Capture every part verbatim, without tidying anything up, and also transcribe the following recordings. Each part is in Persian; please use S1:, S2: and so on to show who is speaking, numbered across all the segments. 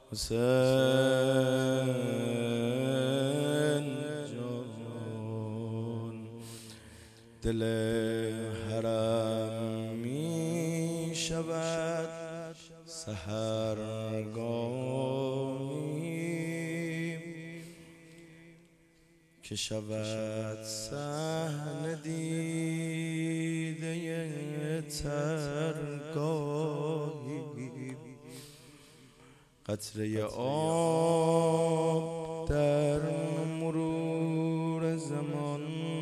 S1: حسین جان دل حرم می شود سحرگاهی که شود صحن دیده ترگاهی قطره آب در مرور زمان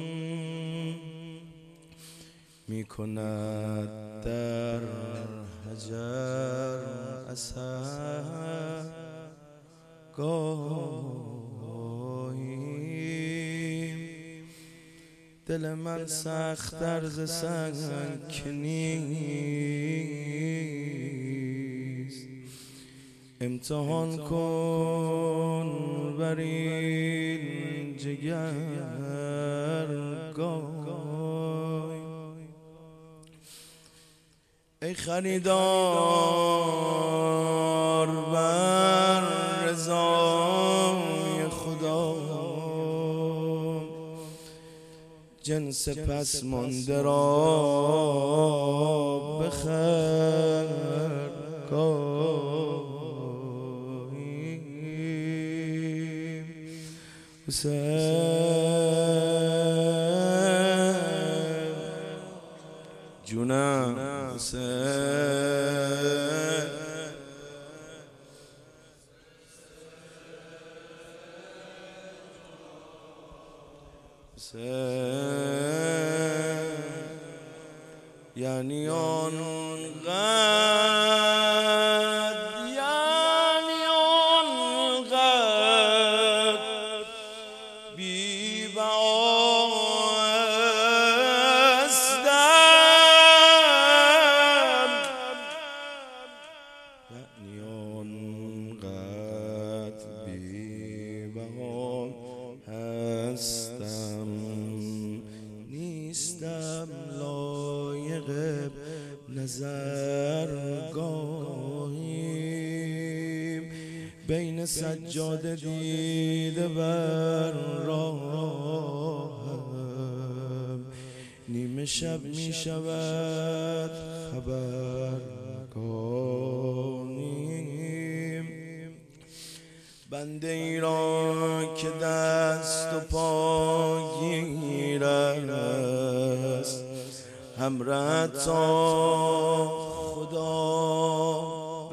S1: می کند در حجر اثر گاهی دل من سخت در ز سنگ نیست امتحان کن بر این جگرگاه ای خریدار بر رضای خدا جنس پس مانده را بخر گاهی حسین جونم حسین حسین یعنی آنقدر یعنی آنقدر بی بها هستم یعنی آنقدر بی بها هستم نیستم لایق نظرگاهی بین سجاده دیده بر راهم نیمه شب می شود خبرگاهی بنده ای را که دست و پا گیر است همراه تا خدا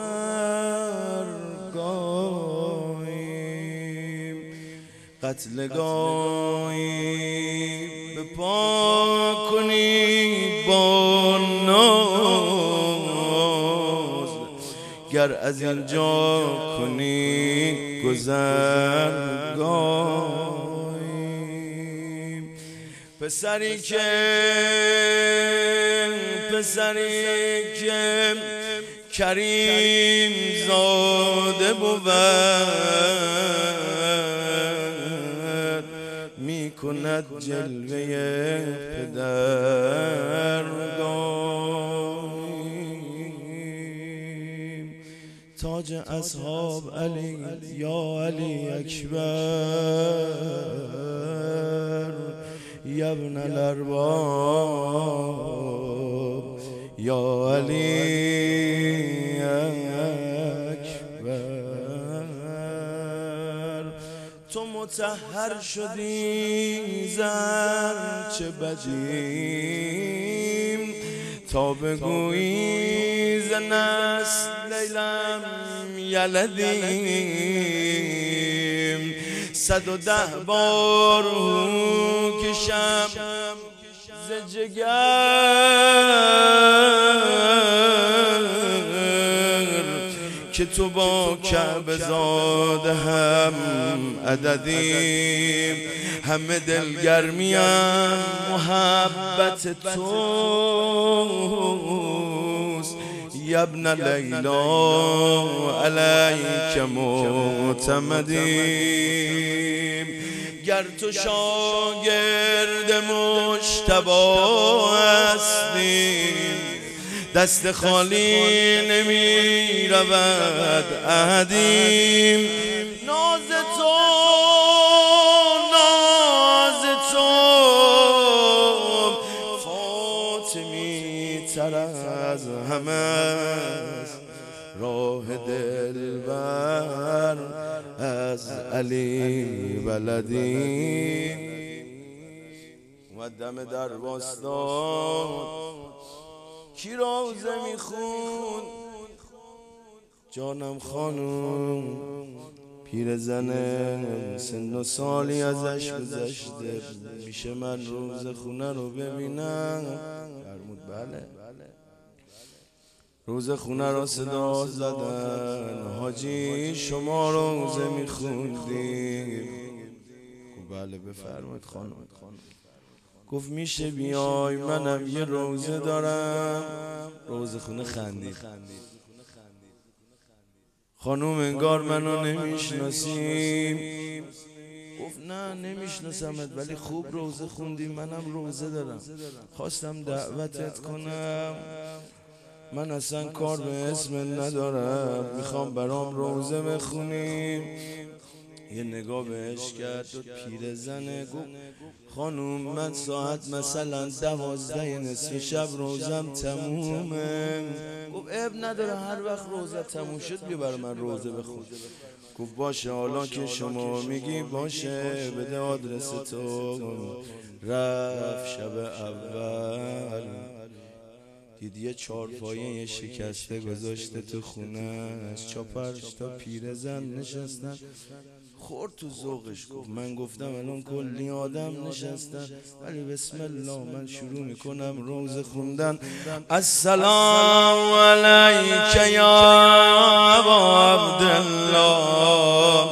S1: ببرگاهی قتلگاهی به پا کنید با ناز گر از اینجا کنی گذرگاهی پسری که پسری که کریم زاده بود می کند جلوه پدرگاهی تاج اصحاب علی یا علی اکبر یا ابن الارباب یا علی اکبر تو مطهر شدی زن چه بجیم تا بگویی ز نسل لیلم یلدیم صد و ده بار کشم ز جگر که تو با کعبه زاده هم عددیم همه دلگرمیم محبت توست یا ابن لیلا علیک معتمدیم گر تو شاگرد مجتبی هستی دست خالی نمی رود احدیم. ناز تو ناز تو فاطمی تر از همه، راه دلبر از علی بلدی. اومد دم در باستاد کی روزه میخون؟ جانم خانم پیرزنه سن و سالی ازش گذشته، میشه من روزه خونه رو ببینم؟ فرمود بله. روزه خونه را صدا زدن، حاجی شما روزه میخوندیم؟ بله بفرمایید خانم. گفت میشه بیای منم یه روزه دارم؟ روزه خونه خندید. خانم انگار منو نمیشناسیم. گفت نه نمیشناسمت ولی خوب روزه خوندی، منم روزه دارم، خواستم دعوتت کنم. من اصلا کار به اسم ندارم، میخوام برام روزه بخونیم. یه نگاه بهش کرد و پیرزنه گفت خانوم من ساعت مثلا دوازده نصف شب روزم تمومه. گفت اب نداره هر وقت روزه تموم شد بیا برای من روزه بخون. گفت باشه حالا که شما میگی باشه، بده آدرس تو. رفت شب اول دید یه چارپایه شکسته گذاشته تو خونهش، چاپرش تا پیرزن نشستن. خورد تو ذوقش. گفت من گفتم الان کلی آدم نشستن ولی بسم الله من شروع میکنم روزه خوندن. السلام علیک یا ابا عبدالله،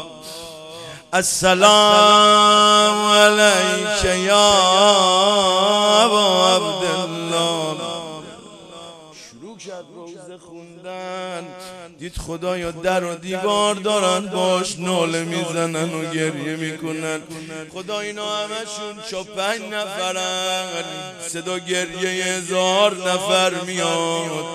S1: السلام علیک یا ابا عبدالله. شروع کرد روزه خوندن. دید خدایا در و دیوار دارن باش ناله میزنن و گریه میکنن. خدا اینا همشون چا پنج نفرن، صدا گریه هزار نفر میاد.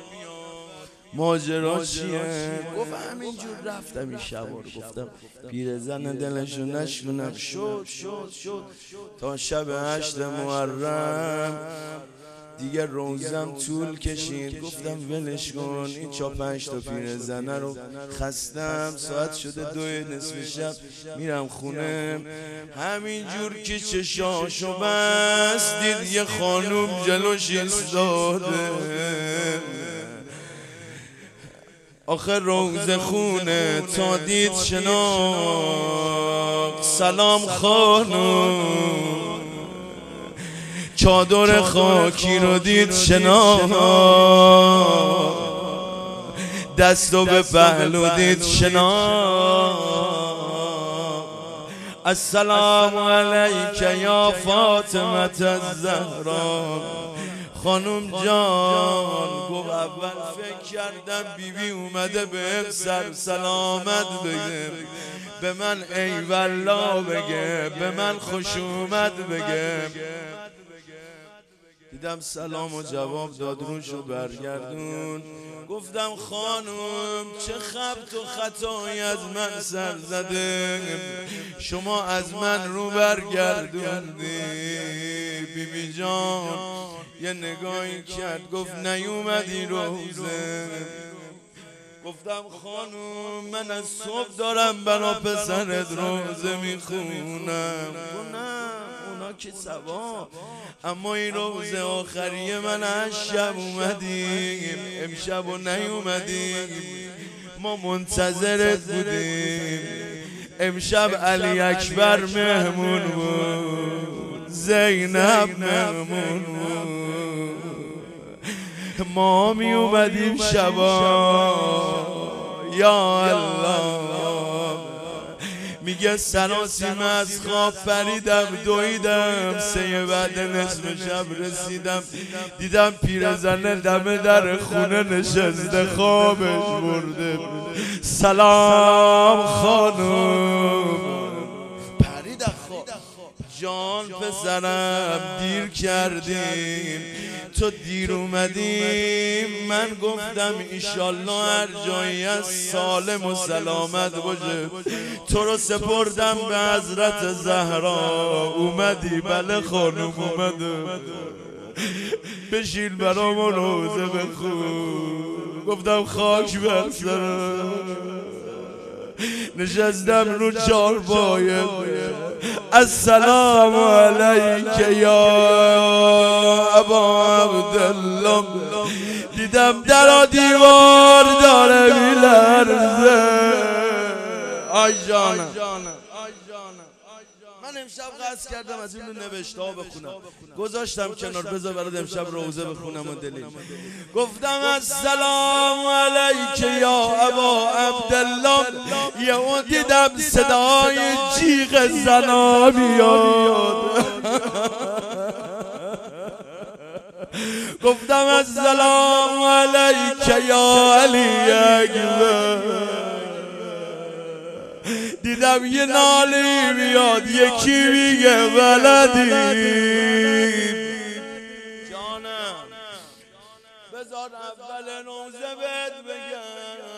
S1: ماجرا چیه؟ گفت همینجور رفتم این شب رو گفتم پیرزن دلشو نشکنم. شد شد شد تا شب هشت محرم دیگه روزم طول کشید. گفتم ولش کن این چا پنج تا پیرزنه رو خستم، ساعت شده دو نصف شب میرم خونه. همینجور که چشاشو بست دید یه خانوم جلوش ایستاده. آخر روزه خونه تا دید شناخت. سلام خانوم. چادر خاکی رو دید شناخت، دستو به پهلو دید شناخت. السلام علیک یا فاطمه الزهرا. خانم جان گفت اول فکر کردم بیبی اومده به سر سلامت بگه، به من ای والله بگه، به من خوش اومد بگه. دیدم سلام و جواب داد روشو برگردون. گفتم خانم چه خبت و خطایی از من سر زده، شما از من رو برگردوندی. بی بی جان یه نگاهی کرد گفت نیومدی روزه. گفتم خانم من از صبح دارم بنا پسرت روزه میخونم. اونا که ثواب، اما این روزه آخریه من از شب اومدیم، امشب و نیومدیم، ما منتظرت بودیم. امشب علی اکبر مهمون بود، زینب مهمون بود، ما می اومدیم شبا. یا الله میگه سراسیمه از خواب پریدم دویدم، سه بعد نصف شب رسیدم دیدم پیرزنه دم در خونه نشسته خوابش برده. سلام خانم. پرید خواب جان پسرم دیر کردیم، تو دیر اومدیم. من گفتم ایشالله هر جایی از سالم و سلامت باشه. تو رو سپردم به حضرت زهرا، اومدی؟ بله خانم اومدم. بشین برام روزه بخون. گفتم خاک بر سرم. نشستم رو چارپایه. السلام علیک یا ابا عبدالله. دیدم در دیوار داره میلرزه. آی جانم من امشب قصد کردم از این رو نوشته ها بخونم، گذاشتم کنار بذار برات امشب روزه بخونم و دلیل. گفتم السلام علیک یا ابا عبدالله. یه اون دیدم صدای جیغ زنا میاد. گفتم السلام علیک یا علی اکبر. دیدم یه نالی میاد، یکی میگه ولدی. جانم بذار اول روزه بهت بگم